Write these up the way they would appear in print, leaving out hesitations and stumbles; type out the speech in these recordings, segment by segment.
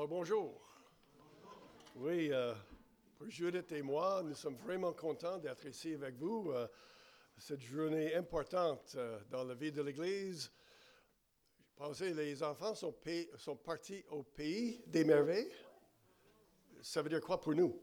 Bonjour. Oui, pour Judith et moi, nous sommes vraiment contents d'être ici avec vous. Cette journée importante dans la vie de l'Église. Je pensais les enfants sont partis au pays des merveilles. Ça veut dire quoi pour nous?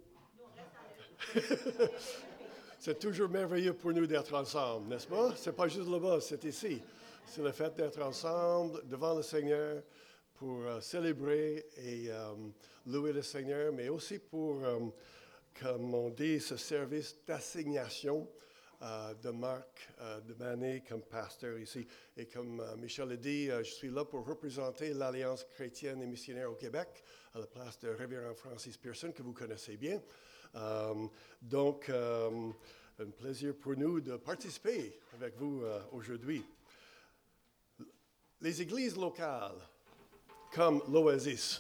C'est toujours merveilleux pour nous d'être ensemble, n'est-ce pas? C'est pas juste là-bas, c'est ici. C'est le fait d'être ensemble devant le Seigneur pour célébrer et louer le Seigneur, mais aussi pour, comme on dit, ce service d'assignation de Marc de Manet comme pasteur ici. Et comme Michel a dit, je suis là pour représenter l'Alliance chrétienne et missionnaire au Québec, à la place de Révérend Francis Pearson, que vous connaissez bien. Donc, un plaisir pour nous de participer avec vous aujourd'hui. Les églises locales, comme l'Oasis,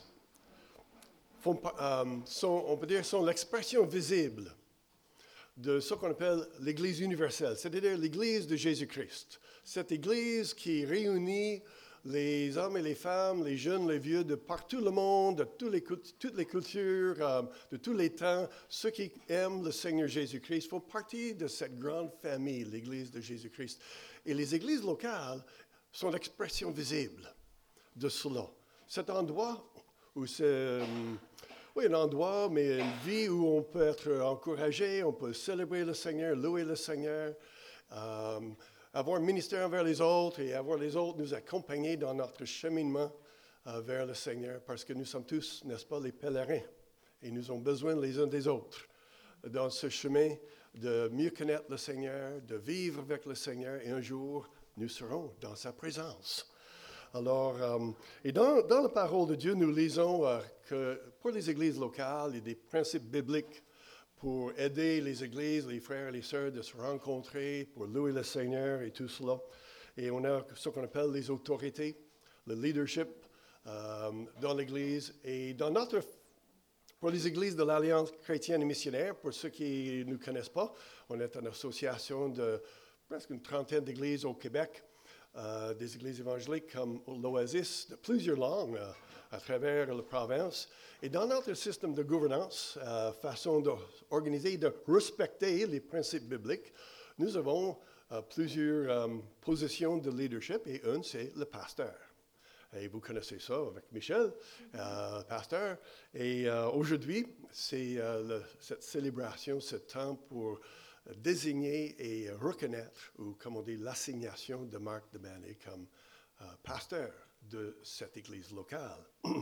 on peut dire, sont l'expression visible de ce qu'on appelle l'Église universelle, c'est-à-dire l'Église de Jésus-Christ. Cette Église qui réunit les hommes et les femmes, les jeunes, les vieux, de partout le monde, de toutes les cultures, de tous les temps. Ceux qui aiment le Seigneur Jésus-Christ font partie de cette grande famille, l'Église de Jésus-Christ. Et les églises locales sont l'expression visible de cela. Cet endroit où c'est... Oui, un endroit, mais une vie où on peut être encouragé, on peut célébrer le Seigneur, louer le Seigneur, avoir un ministère envers les autres et avoir les autres nous accompagner dans notre cheminement vers le Seigneur, parce que nous sommes tous, n'est-ce pas, les pèlerins, et nous avons besoin les uns des autres dans ce chemin de mieux connaître le Seigneur, de vivre avec le Seigneur, et un jour, nous serons dans sa présence. Alors, et dans la parole de Dieu, nous lisons que pour les églises locales, il y a des principes bibliques pour aider les églises, les frères et les sœurs de se rencontrer, pour louer le Seigneur et tout cela. Et on a ce qu'on appelle les autorités, le leadership dans l'Église. Et pour les églises de l'Alliance chrétienne et missionnaire, pour ceux qui ne nous connaissent pas, on est une association de presque une trentaine d'églises au Québec. Des églises évangéliques comme l'Oasis, de plusieurs langues à travers la province. Et dans notre système de gouvernance, façon d'organiser, de respecter les principes bibliques, nous avons plusieurs positions de leadership, et une, c'est le pasteur. Et vous connaissez ça avec Michel, pasteur. Et aujourd'hui, c'est cette célébration, ce temps pour désigner et reconnaître, ou comme on dit, l'assignation de Marc de Manet comme pasteur de cette église locale.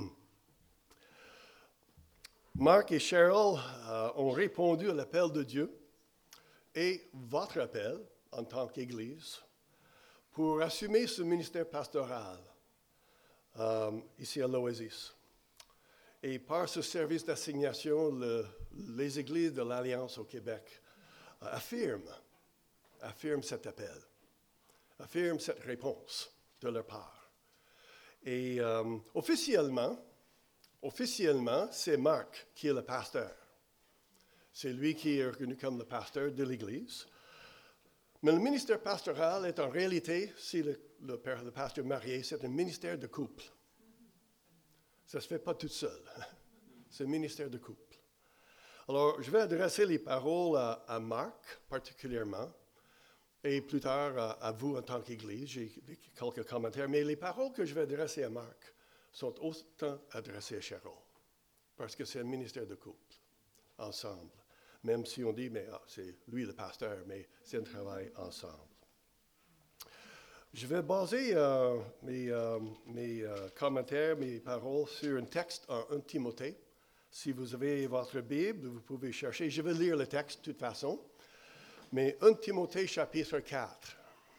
Marc et Cheryl ont répondu à l'appel de Dieu et votre appel en tant qu'église pour assumer ce ministère pastoral ici à l'Oasis. Et par ce service d'assignation, les églises de l'Alliance au Québec affirme cet appel, affirme cette réponse de leur part. Et officiellement, c'est Marc qui est le pasteur. C'est lui qui est reconnu comme le pasteur de l'Église. Mais le ministère pastoral est en réalité, si le pasteur marié, c'est un ministère de couple. Ça ne se fait pas tout seul. C'est un ministère de couple. Alors, je vais adresser les paroles à Marc particulièrement, et plus tard à vous en tant qu'Église. J'ai quelques commentaires, mais les paroles que je vais adresser à Marc sont autant adressées à Cheryl, parce que c'est un ministère de couple, ensemble. Même si on dit, mais c'est lui le pasteur, mais c'est un travail ensemble. Je vais baser mes commentaires, mes paroles sur un texte en 1 Timothée. Si vous avez votre Bible, vous pouvez chercher. Je vais lire le texte de toute façon. Mais 1 Timothée chapitre 4.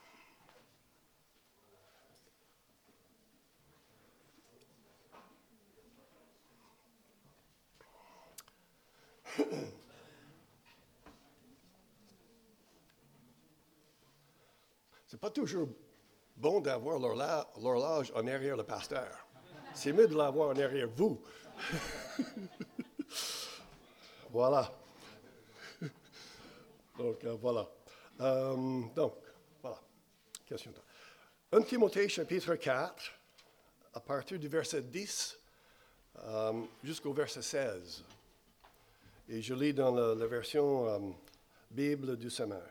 C'est pas toujours bon d'avoir l'horloge en arrière le pasteur. C'est mieux de l'avoir en arrière vous. Voilà. Donc, voilà. Voilà. Question. 1 Timothée chapitre 4, à partir du verset 10 jusqu'au verset 16. Et je lis dans la version Bible du Semeur.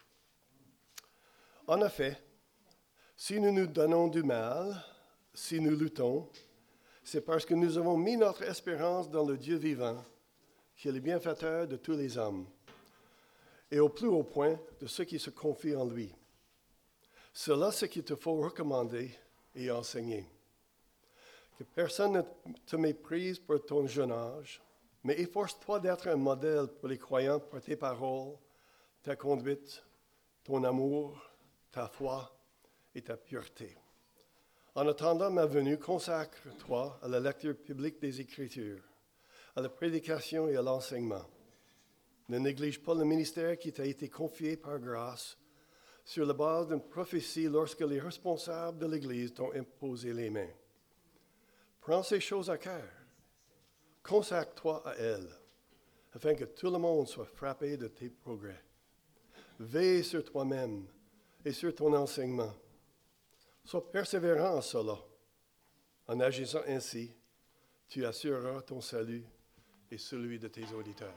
En effet, si nous nous donnons du mal, si nous luttons, c'est parce que nous avons mis notre espérance dans le Dieu vivant, qui est le bienfaiteur de tous les hommes, et au plus haut point de ceux qui se confient en lui. C'est là ce qu'il te faut recommander et enseigner. Que personne ne te méprise pour ton jeune âge, mais efforce-toi d'être un modèle pour les croyants par tes paroles, ta conduite, ton amour, ta foi et ta pureté. En attendant ma venue, consacre-toi à la lecture publique des Écritures, à la prédication et à l'enseignement. Ne néglige pas le ministère qui t'a été confié par grâce sur la base d'une prophétie lorsque les responsables de l'Église t'ont imposé les mains. Prends ces choses à cœur. Consacre-toi à elles, afin que tout le monde soit frappé de tes progrès. Veille sur toi-même et sur ton enseignement. Sois persévérant en cela. En agissant ainsi, tu assureras ton salut et celui de tes auditeurs.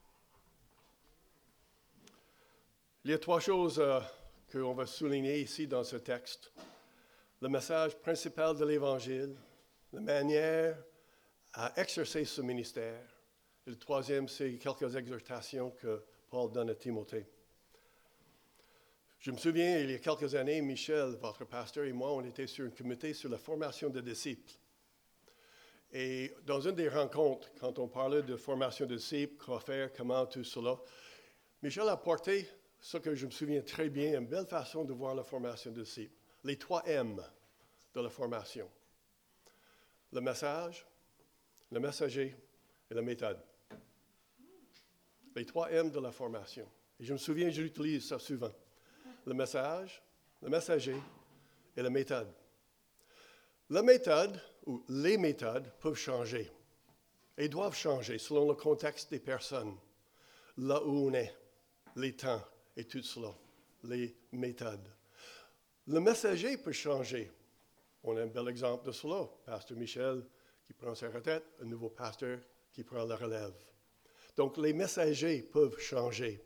Il y a trois choses qu'on va souligner ici dans ce texte. Le message principal de l'Évangile, la manière à exercer ce ministère. Et le troisième, c'est quelques exhortations que Paul donne à Timothée. Je me souviens, il y a quelques années, Michel, votre pasteur, et moi, on était sur un comité sur la formation de disciples. Et dans une des rencontres, quand on parlait de formation de disciples, quoi faire, comment, tout cela, Michel a apporté ce que je me souviens très bien, une belle façon de voir la formation de disciples. Les 3 M de la formation. Le message, le messager et la méthode. Les 3 M de la formation. Et je me souviens, je l'utilise ça souvent. Le message, le messager et la méthode. La méthode, ou les méthodes, peuvent changer. Et doivent changer selon le contexte des personnes. Là où on est, les temps et tout cela. Les méthodes. Le messager peut changer. On a un bel exemple de cela. Pasteur Michel qui prend sa retraite, un nouveau pasteur qui prend la relève. Donc, les messagers peuvent changer.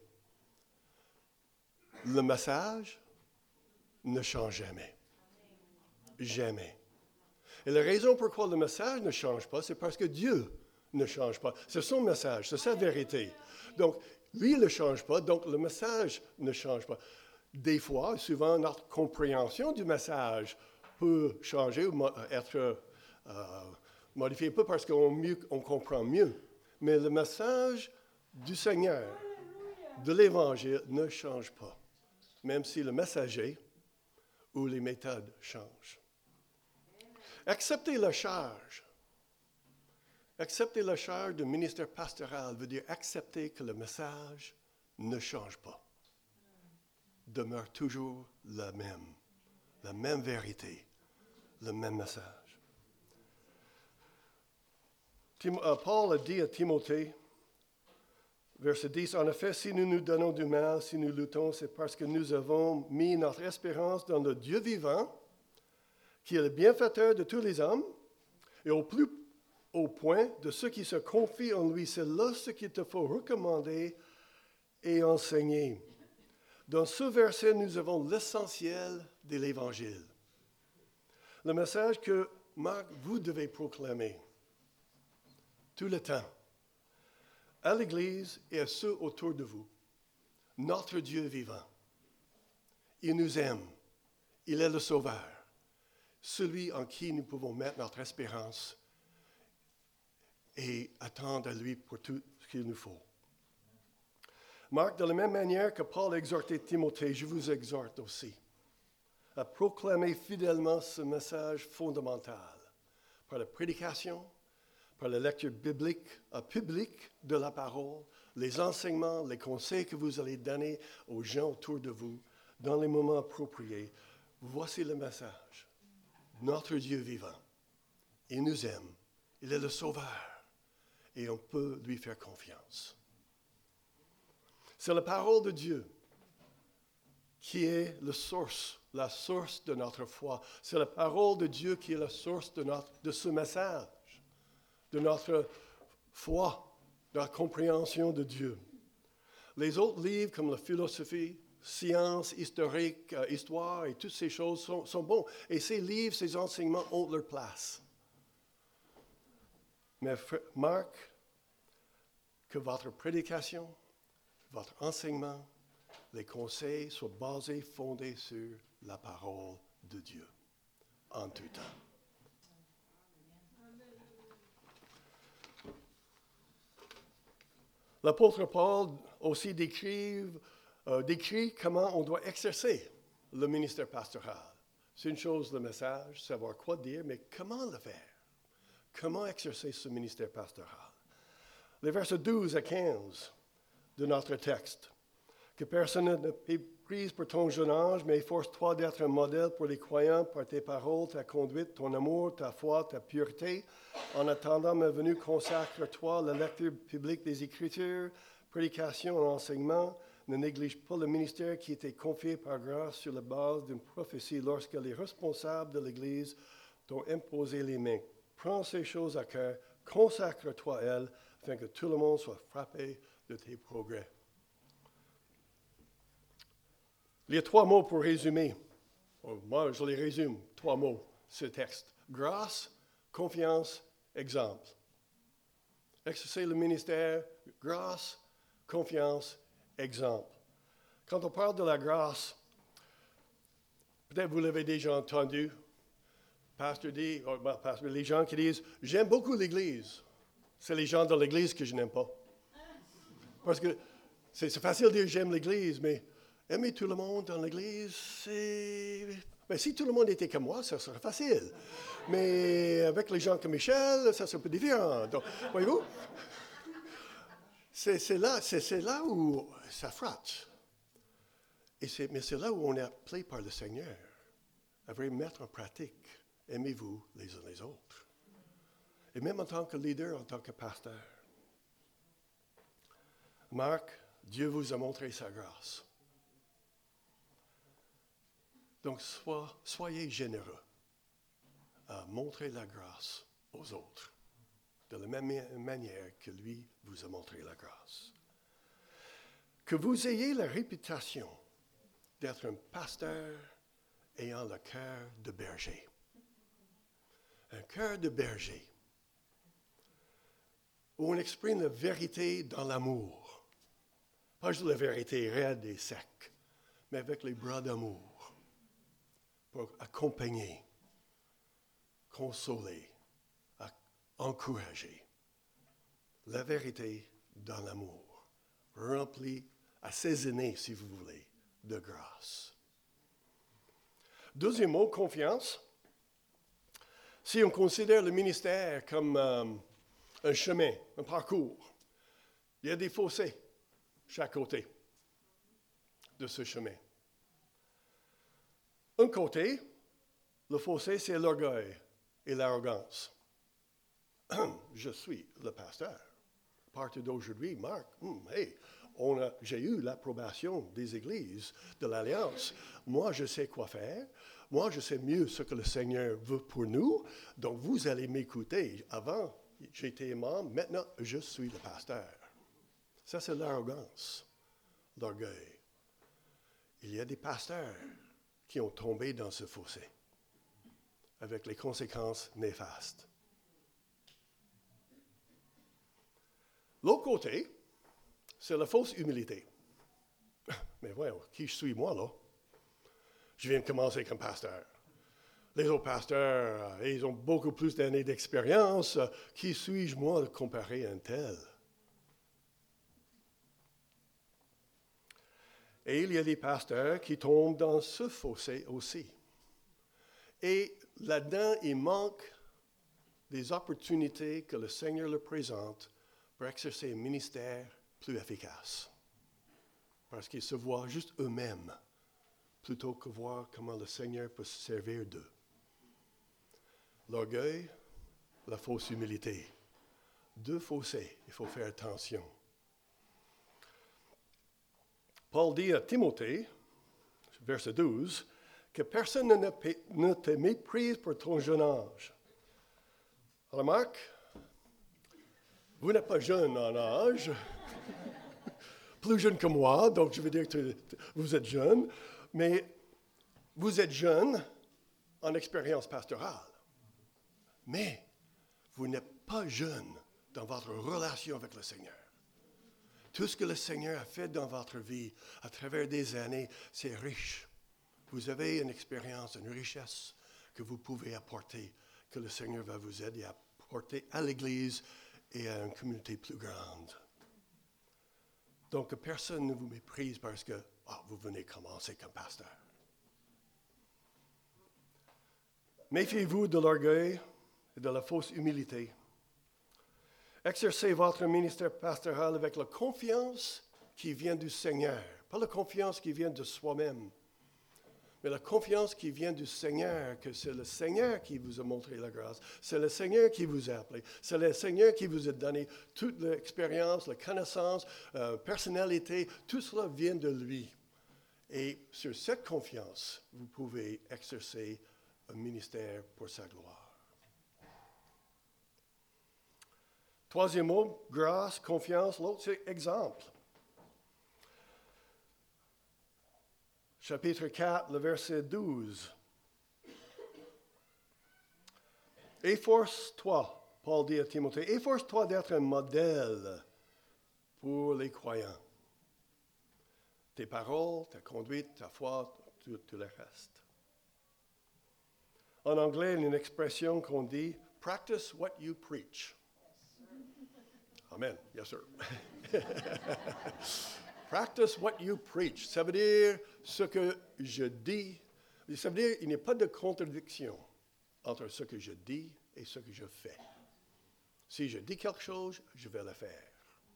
Le message ne change jamais. Jamais. Et la raison pourquoi le message ne change pas, c'est parce que Dieu ne change pas. C'est son message, c'est sa vérité. Donc, lui ne change pas, donc le message ne change pas. Des fois, souvent, notre compréhension du message peut changer ou être modifiée, pas parce qu'on comprend mieux, mais le message du Seigneur, de l'Évangile, ne change pas, même si le messager ou les méthodes changent. Accepter la charge. Accepter la charge du ministère pastoral veut dire accepter que le message ne change pas. Demeure toujours la même vérité, le même message. Paul a dit à Timothée, verset 10, « En effet, si nous nous donnons du mal, si nous luttons, c'est parce que nous avons mis notre espérance dans le Dieu vivant, qui est le bienfaiteur de tous les hommes, et au plus haut point de ceux qui se confient en lui. C'est là ce qu'il te faut recommander et enseigner. » Dans ce verset, nous avons l'essentiel de l'Évangile. Le message que, Marc, vous devez proclamer tout le temps, à l'Église et à ceux autour de vous. Notre Dieu vivant. Il nous aime. Il est le Sauveur. Celui en qui nous pouvons mettre notre espérance et attendre à lui pour tout ce qu'il nous faut. Marc, de la même manière que Paul a exhorté Timothée, je vous exhorte aussi à proclamer fidèlement ce message fondamental par la prédication, par la lecture biblique, publique de la parole, les enseignements, les conseils que vous allez donner aux gens autour de vous dans les moments appropriés. Voici le message. Notre Dieu vivant, il nous aime, il est le Sauveur et on peut lui faire confiance. C'est la parole de Dieu qui est la source de notre foi. C'est la parole de Dieu qui est la source de ce message de notre foi, de la compréhension de Dieu. Les autres livres comme la philosophie, science, historique, histoire et toutes ces choses sont bons. Et ces livres, ces enseignements ont leur place. Mais Marc, que votre prédication, votre enseignement, les conseils soient basés, fondés sur la parole de Dieu, en tout temps. L'apôtre Paul aussi décrit comment on doit exercer le ministère pastoral. C'est une chose, le message, savoir quoi dire, mais comment le faire? Comment exercer ce ministère pastoral? Les versets 12 à 15 de notre texte. Que personne ne méprise pour ton jeune âge, mais efforce-toi d'être un modèle pour les croyants par tes paroles, ta conduite, ton amour, ta foi, ta pureté. En attendant ma venue, consacre-toi à la lecture publique des Écritures, prédication et enseignement. Ne néglige pas le ministère qui était confié par grâce sur la base d'une prophétie lorsque les responsables de l'Église t'ont imposé les mains. Prends ces choses à cœur, consacre-toi à elles, afin que tout le monde soit frappé de tes progrès. Il y a 3 mots pour résumer. Moi, je les résume, 3 mots, ce texte. Grâce, confiance, exemple. Exercer le ministère, grâce, confiance, exemple. Quand on parle de la grâce, peut-être vous l'avez déjà entendu, les gens qui disent « J'aime beaucoup l'Église ». C'est les gens de l'Église que je n'aime pas. Parce que c'est facile de dire « J'aime l'Église », mais aimer tout le monde dans l'Église, c'est... Ben, si tout le monde était comme moi, ça serait facile. Mais avec les gens comme Michel, ça serait un peu différent. Donc, voyez-vous, c'est là où ça frotte. Mais c'est là où on est appelé par le Seigneur à vraiment mettre en pratique. Aimez-vous les uns les autres. Et même en tant que leader, en tant que pasteur. Marc, Dieu vous a montré sa grâce. Donc, soyez généreux à montrer la grâce aux autres, de la même manière que lui vous a montré la grâce. Que vous ayez la réputation d'être un pasteur ayant le cœur de berger. Un cœur de berger, où on exprime la vérité dans l'amour. Pas juste la vérité raide et sec, mais avec les bras d'amour, pour accompagner, consoler, encourager. La vérité dans l'amour, remplie, assaisonnée, si vous voulez, de grâce. Deuxième mot, confiance. Si on considère le ministère comme un chemin, un parcours, il y a des fossés chaque côté de ce chemin. Un côté, le fossé, c'est l'orgueil et l'arrogance. Je suis le pasteur. À partir d'aujourd'hui, Marc, j'ai eu l'approbation des églises de l'Alliance. Moi, je sais quoi faire. Moi, je sais mieux ce que le Seigneur veut pour nous. Donc, vous allez m'écouter. Avant, j'étais membre. Maintenant, je suis le pasteur. Ça, c'est l'arrogance, l'orgueil. Il y a des pasteurs qui ont tombé dans ce fossé avec les conséquences néfastes. L'autre côté, c'est la fausse humilité. Mais voyons, qui je suis moi, là? Je viens de commencer comme pasteur. Les autres pasteurs, ils ont beaucoup plus d'années d'expérience. Qui suis-je, moi, comparé à un tel? Et il y a des pasteurs qui tombent dans ce fossé aussi. Et là-dedans, il manque des opportunités que le Seigneur leur présente pour exercer un ministère plus efficace. Parce qu'ils se voient juste eux-mêmes, plutôt que voir comment le Seigneur peut se servir d'eux. L'orgueil, la fausse humilité. 2 fossés, il faut faire attention. Paul dit à Timothée, verset 12, que personne ne te méprise pour ton jeune âge. Remarque, Vous n'êtes pas jeune en âge, plus jeune que moi, donc je veux dire que vous êtes jeune, mais vous êtes jeune en expérience pastorale. Mais vous n'êtes pas jeune dans votre relation avec le Seigneur. Tout ce que le Seigneur a fait dans votre vie à travers des années, c'est riche. Vous avez une expérience, une richesse que vous pouvez apporter, que le Seigneur va vous aider à apporter à l'Église et à une communauté plus grande. Donc, que personne ne vous méprise parce que vous venez commencer comme pasteur. Méfiez-vous de l'orgueil et de la fausse humilité. Exercez votre ministère pastoral avec la confiance qui vient du Seigneur. Pas la confiance qui vient de soi-même, mais la confiance qui vient du Seigneur, que c'est le Seigneur qui vous a montré la grâce. C'est le Seigneur qui vous a appelé. C'est le Seigneur qui vous a donné toute l'expérience, la connaissance, personnalité. Tout cela vient de lui. Et sur cette confiance, vous pouvez exercer un ministère pour sa gloire. Troisième mot, grâce, confiance. L'autre, c'est exemple. Chapitre 4, le verset 12. Efforce-toi, Paul dit à Timothée, efforce-toi d'être un modèle pour les croyants. Tes paroles, ta conduite, ta foi, tout le reste. En anglais, il y a une expression qu'on dit, practice what you preach. Amen. Yes, sir. Practice what you preach. Ça veut dire ce que je dis. Ça veut dire qu'il n'y a pas de contradiction entre ce que je dis et ce que je fais. Si je dis quelque chose, je vais le faire.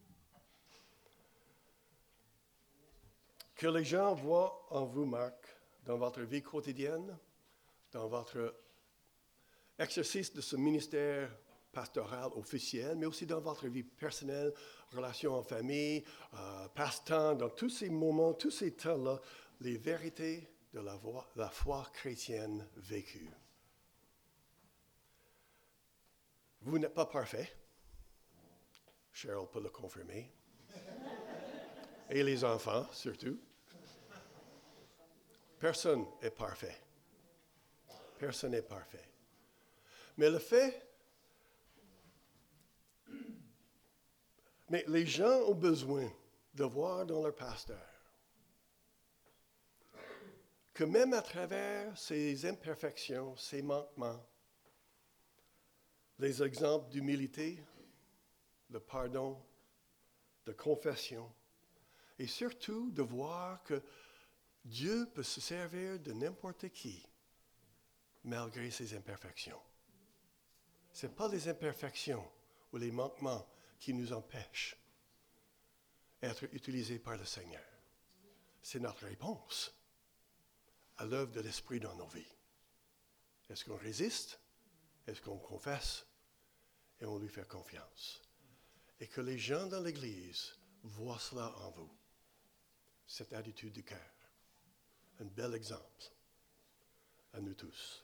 Que les gens voient en vous, Marc, dans votre vie quotidienne, dans votre exercice de ce ministère pastoral officiel, mais aussi dans votre vie personnelle, relations en famille, passe-temps, dans tous ces moments, tous ces temps-là, les vérités de la foi chrétienne vécue. Vous n'êtes pas parfait. Cheryl peut le confirmer. Et les enfants, surtout. Personne n'est parfait. Personne n'est parfait. Mais mais les gens ont besoin de voir dans leur pasteur que même à travers ces imperfections, ces manquements, les exemples d'humilité, de pardon, de confession, et surtout de voir que Dieu peut se servir de n'importe qui malgré ses imperfections. Ce n'est pas les imperfections ou les manquements qui nous empêchent d'être utilisés par le Seigneur. C'est notre réponse à l'œuvre de l'Esprit dans nos vies. Est-ce qu'on résiste? Est-ce qu'on confesse? Et on lui fait confiance. Et que les gens dans l'Église voient cela en vous. Cette attitude du cœur. Un bel exemple à nous tous.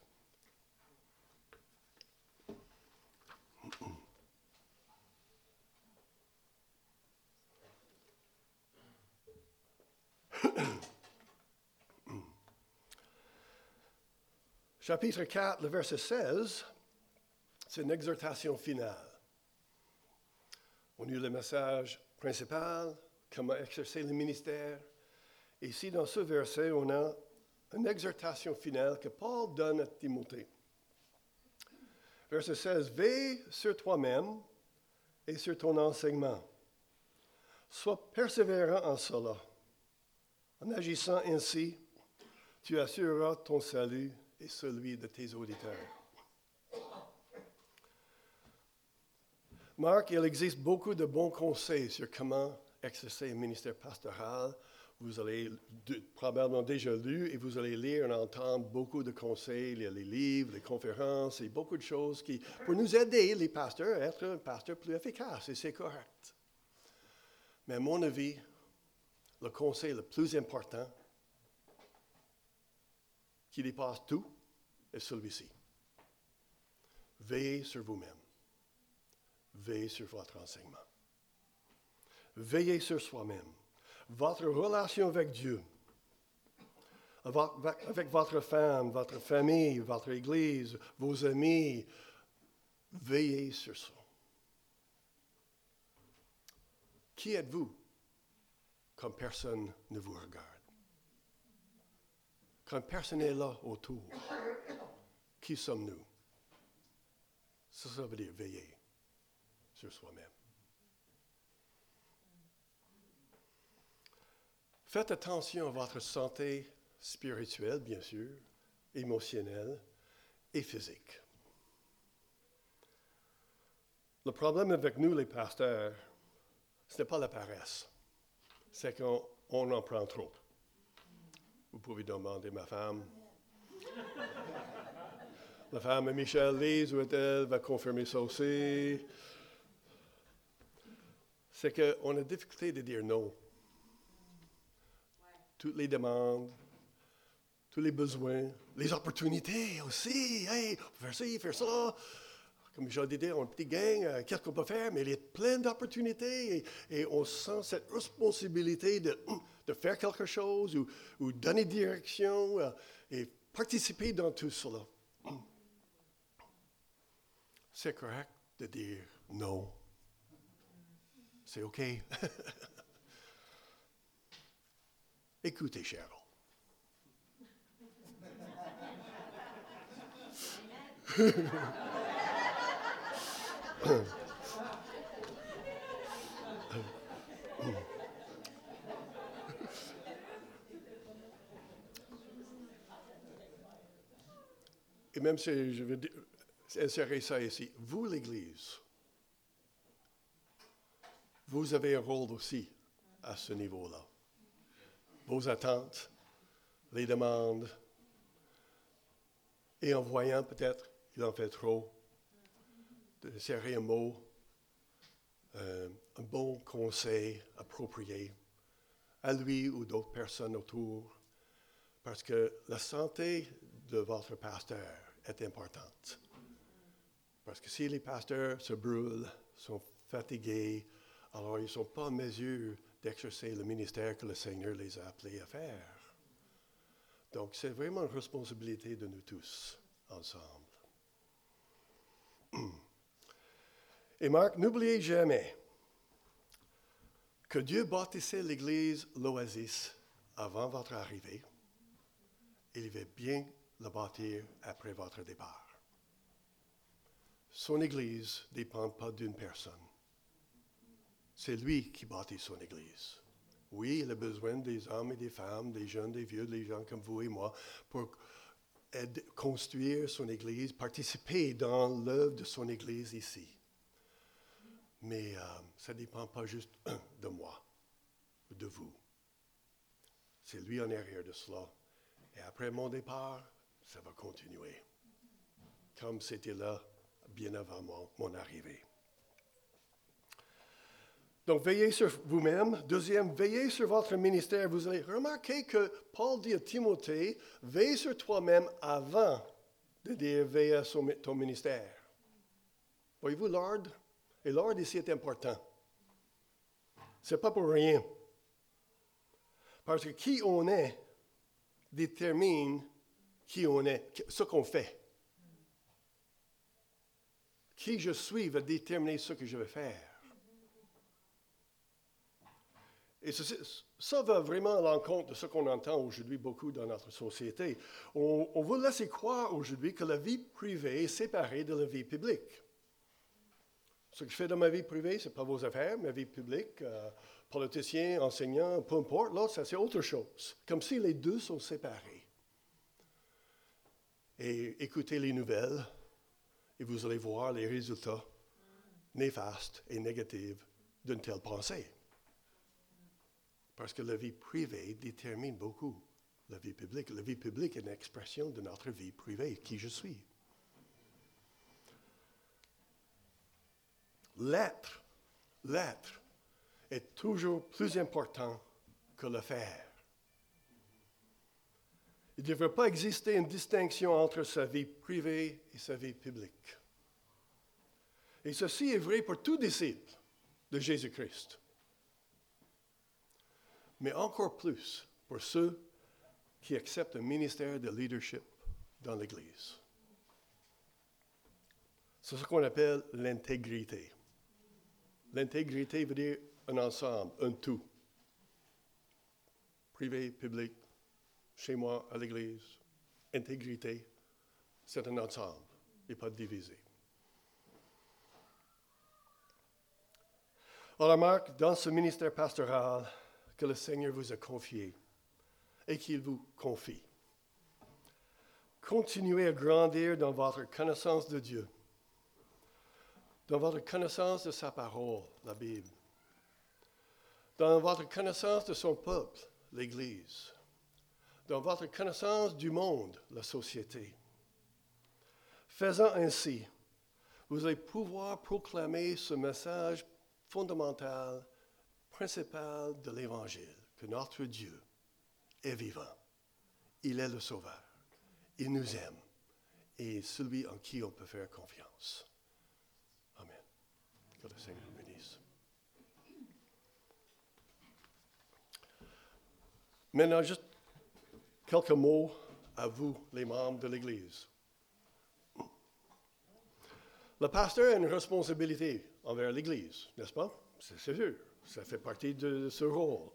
Chapitre 4, le verset 16, c'est une exhortation finale. On a eu le message principal, comment exercer le ministère. Et ici, dans ce verset, on a une exhortation finale que Paul donne à Timothée. Verset 16, « Veille sur toi-même et sur ton enseignement. Sois persévérant en cela. En agissant ainsi, tu assureras ton salut et celui de tes auditeurs. » Marc, il existe beaucoup de bons conseils sur comment exercer un ministère pastoral. Vous allez probablement déjà lu et vous allez lire et entendre beaucoup de conseils, il y a les livres, les conférences et beaucoup de choses qui, pour nous aider, les pasteurs, à être un pasteur plus efficace, et c'est correct. Mais à mon avis, le conseil le plus important, qui dépasse tout, est celui-ci. Veillez sur vous-même. veillez sur votre enseignement. Veillez sur soi-même. Votre relation avec Dieu, avec votre femme, votre famille, votre Église, vos amis, veillez sur ça. Qui êtes-vous quand personne ne vous regarde? Quand personne n'est là autour, qui sommes-nous? Ça veut dire veiller sur soi-même. Faites attention à votre santé spirituelle, bien sûr, émotionnelle et physique. Le problème avec nous, les pasteurs, ce n'est pas la paresse, c'est qu'on en prend trop. Vous pouvez demander à ma femme. La femme de Michel Lise, où est-elle, va confirmer ça aussi. C'est qu'on a difficulté de dire non. Toutes les demandes, tous les besoins, les opportunités aussi. Hey, faire ci, faire ça. Comme je disais, on est une petite gang, qu'est-ce qu'on peut faire? Mais il y a plein d'opportunités et on sent cette responsabilité de faire quelque chose ou donner direction et participer dans tout cela. C'est correct de dire non. C'est OK. Écoutez, Cheryl. Et même si je veux insérer ça ici, vous, l'Église, vous avez un rôle aussi à ce niveau-là. Vos attentes, les demandes, et en voyant peut-être, il en fait trop, de serrer un mot, un bon conseil approprié à lui ou d'autres personnes autour, parce que la santé de votre pasteur est importante. Parce que si les pasteurs se brûlent, sont fatigués, alors ils ne sont pas en mesure d'exercer le ministère que le Seigneur les a appelés à faire. Donc, c'est vraiment une responsabilité de nous tous, ensemble. Et Marc, n'oubliez jamais que Dieu bâtissait l'Église, l'Oasis, avant votre arrivée. Il va bien le bâtir après votre départ. Son Église ne dépend pas d'une personne. C'est lui qui bâtit son Église. Oui, il a besoin des hommes et des femmes, des jeunes, des vieux, des gens comme vous et moi, pour construire son Église, participer dans l'œuvre de son Église ici. Mais ça ne dépend pas juste de moi, de vous. C'est lui en arrière de cela. Et après mon départ, ça va continuer. Comme c'était là bien avant mon arrivée. Donc, veillez sur vous-même. Deuxième, veillez sur votre ministère. Vous allez remarquer que Paul dit à Timothée, veille sur toi-même avant de dire veille à ton ministère. Voyez-vous l'ordre? Et l'ordre ici est important. Ce n'est pas pour rien. Parce que qui on est détermine qui on est, ce qu'on fait. Qui je suis va déterminer ce que je vais faire. Et ça va vraiment à l'encontre de ce qu'on entend aujourd'hui beaucoup dans notre société. On veut laisser croire aujourd'hui que la vie privée est séparée de la vie publique. Ce que je fais dans ma vie privée, ce n'est pas vos affaires. Ma vie publique, politicien, enseignant, peu importe, là, ça c'est autre chose. Comme si les deux sont séparés. Et écoutez les nouvelles, et vous allez voir les résultats néfastes et négatifs d'une telle pensée. Parce que la vie privée détermine beaucoup la vie publique. La vie publique est une expression de notre vie privée, qui je suis. L'être est toujours plus important que le faire. Il ne devrait pas exister une distinction entre sa vie privée et sa vie publique. Et ceci est vrai pour tout disciple de Jésus-Christ. Mais encore plus pour ceux qui acceptent un ministère de leadership dans l'Église. C'est ce qu'on appelle l'intégrité. L'intégrité veut dire un ensemble, un tout. Privé, public, chez moi, à l'Église. Intégrité, c'est un ensemble et pas divisé. On remarque dans ce ministère pastoral que le Seigneur vous a confié et qu'il vous confie. Continuez à grandir dans votre connaissance de Dieu, dans votre connaissance de sa parole, la Bible, dans votre connaissance de son peuple, l'Église, dans votre connaissance du monde, la société. Faisant ainsi, vous allez pouvoir proclamer ce message fondamental, principal de l'Évangile, que notre Dieu est vivant. Il est le Sauveur. Il nous aime. Et celui en qui on peut faire confiance. Amen. Que le Seigneur nous bénisse. Maintenant, juste quelques mots à vous, les membres de l'Église. Le pasteur a une responsabilité envers l'Église, n'est-ce pas? C'est sûr, ça fait partie de ce rôle.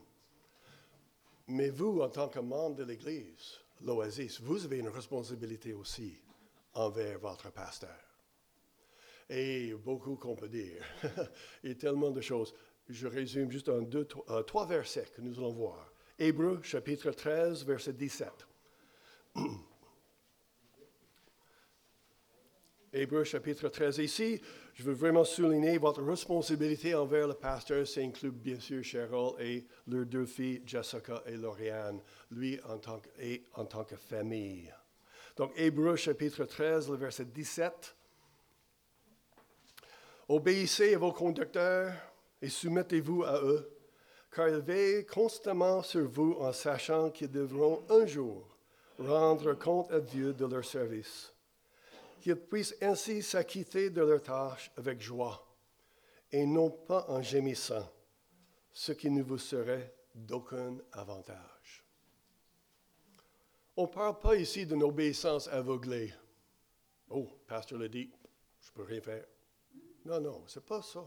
Mais vous, en tant que membre de l'Église, l'Oasis, vous avez une responsabilité aussi envers votre pasteur. Et beaucoup qu'on peut dire. Il y a tellement de choses. Je résume juste trois versets que nous allons voir. Hébreux, chapitre 13, verset 17. Hébreux, chapitre 13. Ici, je veux vraiment souligner votre responsabilité envers le pasteur. Ça inclut bien sûr Cheryl et leurs deux filles, Jessica et Lauriane, lui en tant que famille. Donc, Hébreux, chapitre 13, le verset 17. Obéissez à vos conducteurs et soumettez-vous à eux, car ils veillent constamment sur vous en sachant qu'ils devront un jour rendre compte à Dieu de leur service. Qu'ils puissent ainsi s'acquitter de leurs tâches avec joie et non pas en gémissant, ce qui ne vous serait d'aucun avantage. On ne parle pas ici d'une obéissance aveuglée. Oh, le pasteur l'a dit, je ne peux rien faire. Non, ce n'est pas ça.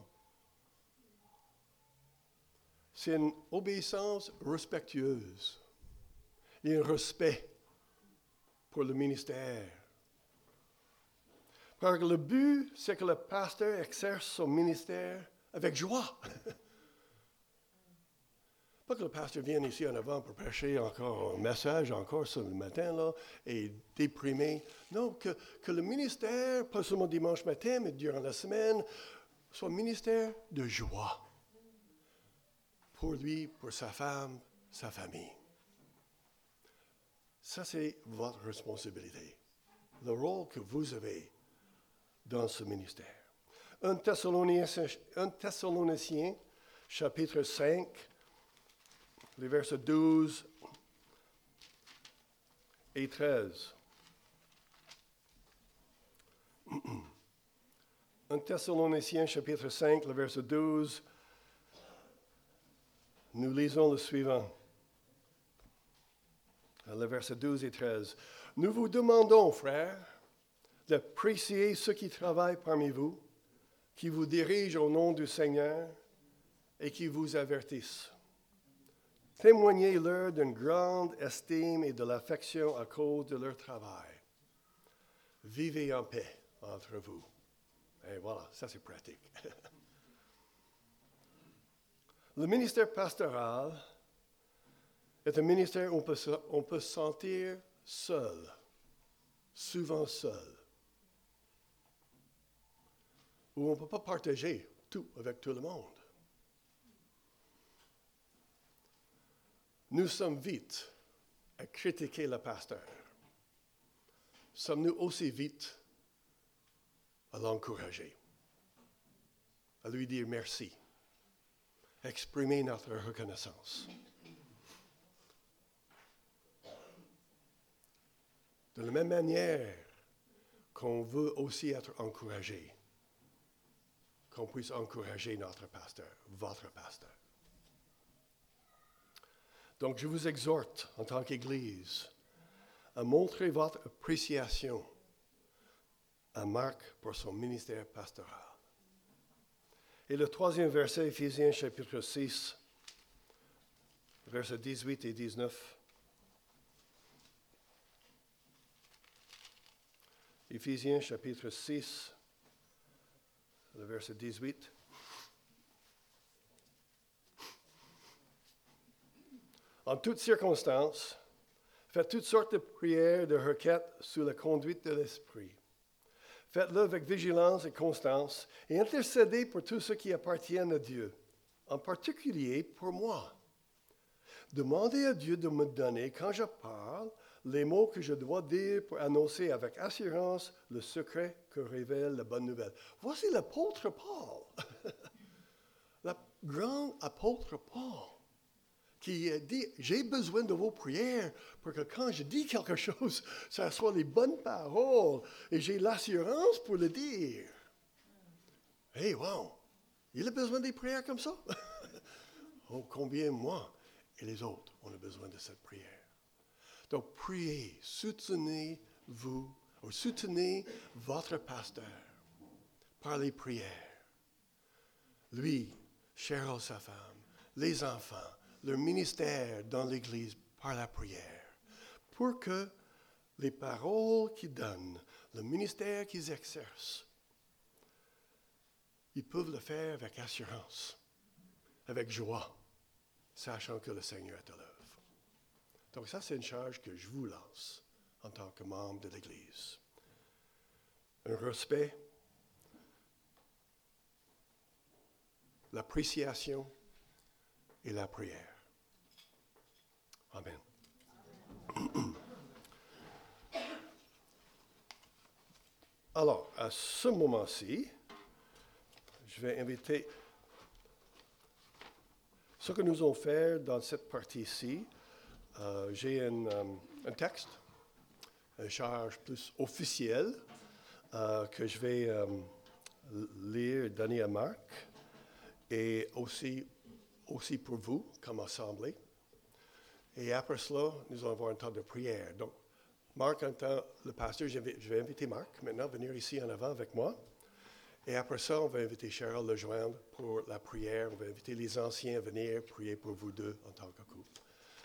C'est une obéissance respectueuse. Il y a un respect pour le ministère. Parce que le but, c'est que le pasteur exerce son ministère avec joie. Pas que le pasteur vienne ici en avant pour prêcher encore un message, encore ce matin, là, et déprimé. Non, que le ministère, pas seulement dimanche matin, mais durant la semaine, soit un ministère de joie. Pour lui, pour sa femme, sa famille. Ça, c'est votre responsabilité. Le rôle que vous avez dans ce ministère. 1 Thessaloniciens, chapitre 5, les versets 12 et 13. 1 Thessaloniciens, chapitre 5, le verset 12, nous lisons le suivant. Le verset 12 et 13. Nous vous demandons, frères, d'apprécier ceux qui travaillent parmi vous, qui vous dirigent au nom du Seigneur et qui vous avertissent. Témoignez-leur d'une grande estime et de l'affection à cause de leur travail. Vivez en paix entre vous. Et voilà, ça c'est pratique. Le ministère pastoral est un ministère où on peut se sentir seul, souvent seul, où on ne peut pas partager tout avec tout le monde. Nous sommes vite à critiquer le pasteur. Sommes-nous aussi vite à l'encourager, à lui dire merci, exprimer notre reconnaissance? De la même manière qu'on veut aussi être encouragé, qu'on puisse encourager notre pasteur, votre pasteur. Donc, je vous exhorte, en tant qu'Église, à montrer votre appréciation à Marc pour son ministère pastoral. Et le troisième verset, Éphésiens chapitre 6, versets 18 et 19. Éphésiens chapitre 6, le verset 18. En toutes circonstances, faites toutes sortes de prières, de requêtes sous la conduite de l'Esprit. Faites-le avec vigilance et constance et intercédez pour tous ceux qui appartiennent à Dieu, en particulier pour moi. Demandez à Dieu de me donner, quand je parle, les mots que je dois dire pour annoncer avec assurance le secret que révèle la bonne nouvelle. Voici l'apôtre Paul, le grand apôtre Paul, qui dit, j'ai besoin de vos prières pour que quand je dis quelque chose, ça soit les bonnes paroles et j'ai l'assurance pour le dire. Hey, wow! Il a besoin des prières comme ça? Oh, combien moi et les autres, on a besoin de cette prière. Donc, priez, soutenez-vous, ou soutenez votre pasteur par les prières. Lui, Cheryl, sa femme, les enfants, leur ministère dans l'Église par la prière, pour que les paroles qu'ils donnent, le ministère qu'ils exercent, ils peuvent le faire avec assurance, avec joie, sachant que le Seigneur est à l'œuvre. Donc ça, c'est une charge que je vous lance en tant que membre de l'Église. Un respect, l'appréciation et la prière. Amen. Alors, à ce moment-ci, je vais inviter ce que nous allons faire dans cette partie-ci. J'ai un texte, une charge plus officielle que je vais lire et donner à Marc, et aussi pour vous, comme assemblée. Et après cela, nous allons avoir un temps de prière. Donc, Marc, en tant que le pasteur, je vais inviter Marc maintenant à venir ici en avant avec moi. Et après ça, on va inviter Cheryl à le joindre pour la prière. On va inviter les anciens à venir prier pour vous deux en tant que couple.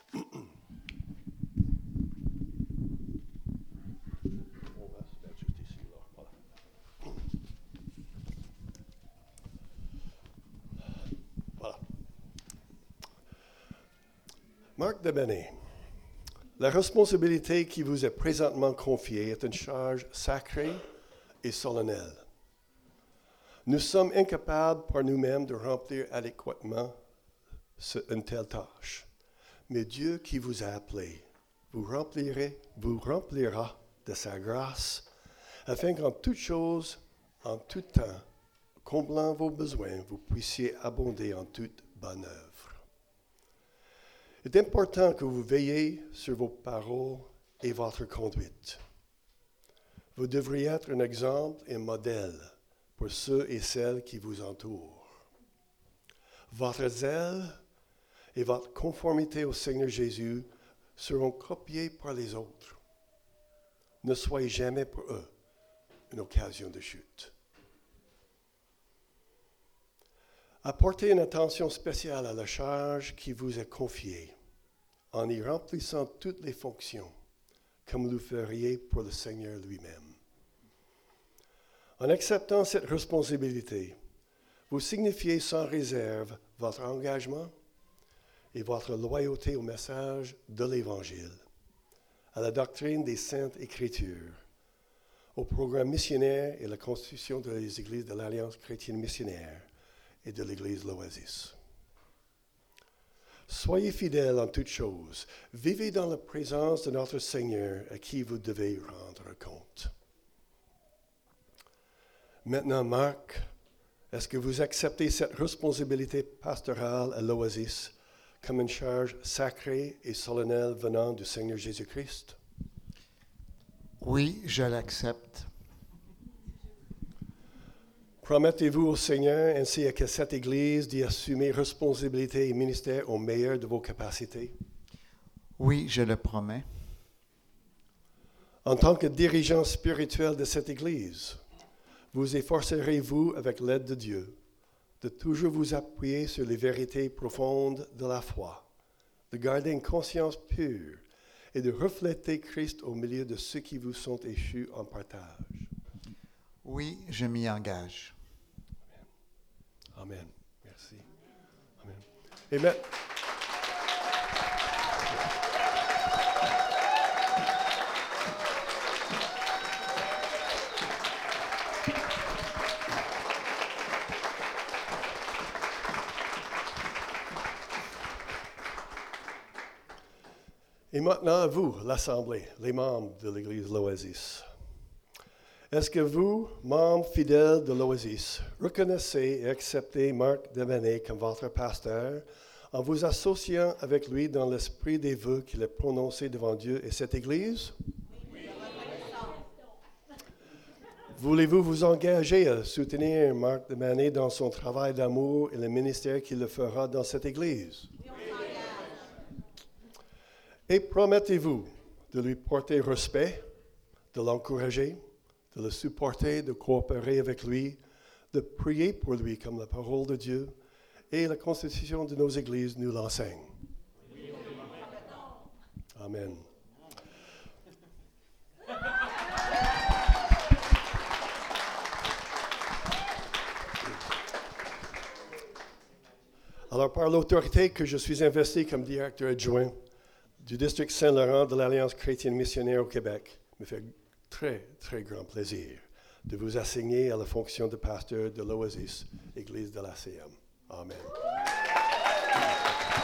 On va se mettre juste ici, là. Voilà. Voilà. Marc de Benet, la responsabilité qui vous est présentement confiée est une charge sacrée et solennelle. Nous sommes incapables par nous-mêmes de remplir adéquatement une telle tâche. Mais Dieu qui vous a appelé vous remplira de sa grâce, afin qu'en toutes choses, en tout temps, comblant vos besoins, vous puissiez abonder en toute bonne œuvre. Il est important que vous veillez sur vos paroles et votre conduite. Vous devriez être un exemple et un modèle pour ceux et celles qui vous entourent. Votre zèle et votre conformité au Seigneur Jésus seront copiés par les autres. Ne soyez jamais pour eux une occasion de chute. Apportez une attention spéciale à la charge qui vous est confiée, en y remplissant toutes les fonctions, comme vous le feriez pour le Seigneur lui-même. En acceptant cette responsabilité, vous signifiez sans réserve votre engagement et votre loyauté au message de l'Évangile, à la doctrine des Saintes Écritures, au programme missionnaire et la constitution des églises de l'Alliance chrétienne missionnaire et de l'Église l'Oasis. Soyez fidèles en toutes choses. Vivez dans la présence de notre Seigneur à qui vous devez rendre compte. Maintenant, Marc, est-ce que vous acceptez cette responsabilité pastorale à l'Oasis comme une charge sacrée et solennelle venant du Seigneur Jésus-Christ? Oui, je l'accepte. Promettez-vous au Seigneur ainsi que cette Église d'y assumer responsabilité et ministère au meilleur de vos capacités? Oui, je le promets. En tant que dirigeant spirituel de cette Église, vous efforcerez-vous, avec l'aide de Dieu, de toujours vous appuyer sur les vérités profondes de la foi, de garder une conscience pure et de refléter Christ au milieu de ceux qui vous sont échus en partage? Oui, je m'y engage. Amen. Merci. Amen. Amen. Et maintenant, à vous, l'Assemblée, les membres de l'Église l'Oasis. Est-ce que vous, membres fidèles de l'Oasis, reconnaissez et acceptez Marc Devaney comme votre pasteur en vous associant avec lui dans l'esprit des vœux qu'il a prononcés devant Dieu et cette Église? Oui. Voulez-vous vous engager à soutenir Marc Devaney dans son travail d'amour et le ministère qu'il le fera dans cette Église? Et promettez-vous de lui porter respect, de l'encourager, de le supporter, de coopérer avec lui, de prier pour lui comme la parole de Dieu et la constitution de nos églises nous l'enseigne. Amen. Alors, par l'autorité que je suis investi comme directeur adjoint du district Saint-Laurent de l'Alliance chrétienne missionnaire au Québec, me fait très, très grand plaisir de vous assigner à la fonction de pasteur de l'Oasis, Église de l'ACM. Amen.